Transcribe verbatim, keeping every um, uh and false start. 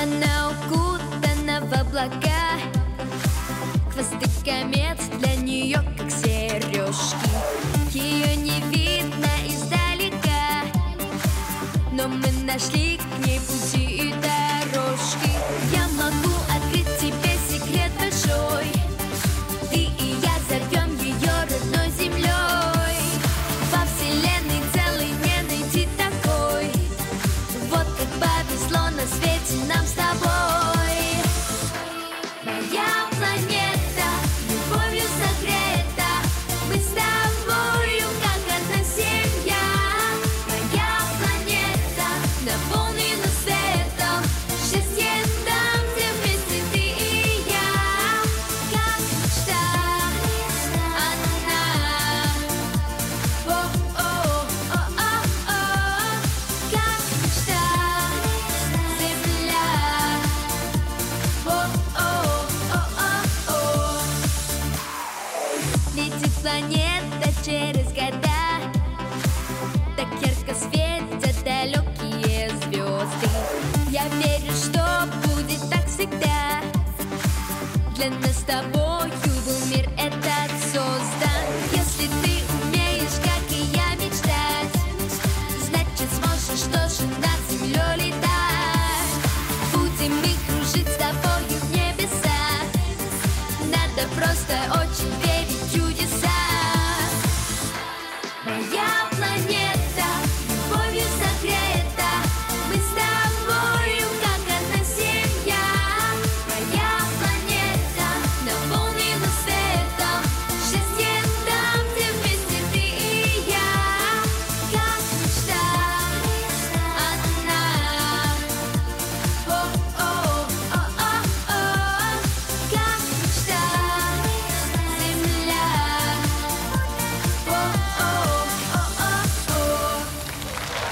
Она укутана в облака, хвосты комет для нее как сережки. Ее не видно издалека, но мы нашли к ней пути и дорожки. Я могу открыть тебе секрет большой, ты и я зовем ее родной землей. Во вселенной целой не найти такой, вот как повезло на свете нам с тобой.